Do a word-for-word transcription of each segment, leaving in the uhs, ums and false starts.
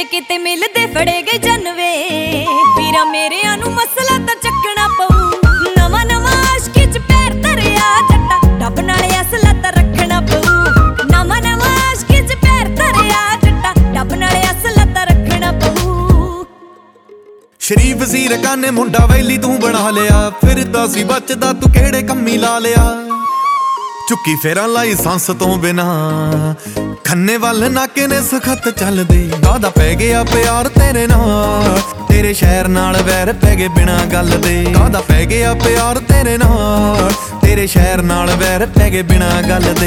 किते मिलदे फड़े गए जनवे वीरा मेरेआं नूं मसला तां चकना पऊ नवां नवां आशकी च पैर धरिया जट्टा डब नाले असला तां रखना पऊ नवां नवां आशकी च पैर धरिया जट्टा डब नाले असला तां रखना पऊ। शरीफ सी रकाने मुंडा वैली तू बना लिया फिरदा सी बचदा तू केड़े कम्मी ला लिया चुक्की फेरा लाइसेंस तो बिना खन्ने वाल नाके ने सखत चल दे कादा पै गया प्यार तेरे नाल तेरे शहर नाल वैर पै गए बिना गल दे कादा पै गया प्यार तेरे नाल तेरे शहर नाल वैर पै गए बिना गल दे।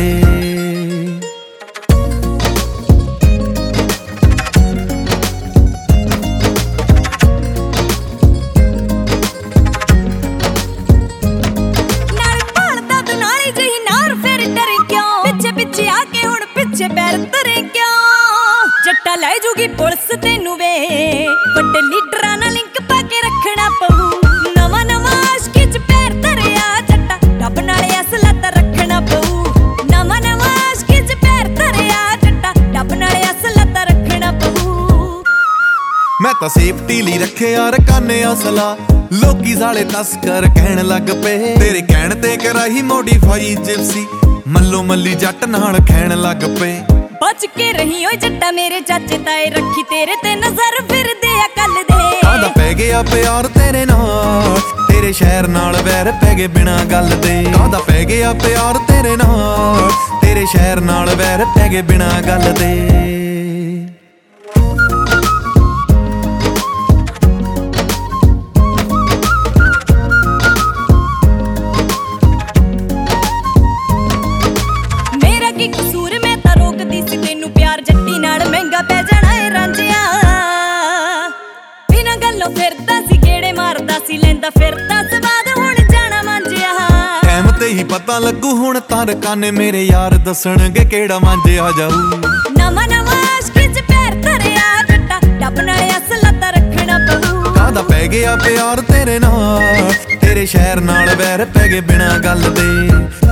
जट्टा लै जूगी पुलिस तेनू वे बड़े लीडरां नाल लिंक पा के रखना पऊ नवां नवां आशकी च पैर धरिया जट्टा डब नाले असला तां रखना पऊ नवां नवां आशकी च पैर धरिया जट्टा डब नाले असला तां रखना पऊ। मैं तां सेफ्टी ली रखे यार काने असला लोकी साले तस्कर कहण लग पे तेरे कहण ते कराही मोडिफाई जिप्सी मल्लो मल्ली जट नाल खैण लग पे बच के रही ओ जट्टा मेरे चाचे ताए रखी तेरे ते नजर फिर दे अकल दे कादा पै गया प्यार तेरे नाल तेरे शहर नाल वैर पै गए बिना गल दे कादा पै गया प्यार तेरे नाल तेरे शहर नाल वैर पै गए बिना गल दे। मेरा की कसूर मैं तां रोकदी सी तैनू प्यार जट्टी नाल महंगा पै जाना ए रांझिया बिना गल्लों फिरदा सी गेड़े मारदा सी लैंदा फिरदा सवाद हुण जाना मांजिया टाइम ते ही पता लगू हुण तार काने मेरे यार दसणगे केड़ा मांजिया जाऊ नवां नवां आशकी च पैर धरिया जट्टा डब नाले असला तां रखना पऊ कादा पै गया प्यार तेरे नाल तेरे शहर नाल वैर पै गए बिना गल दे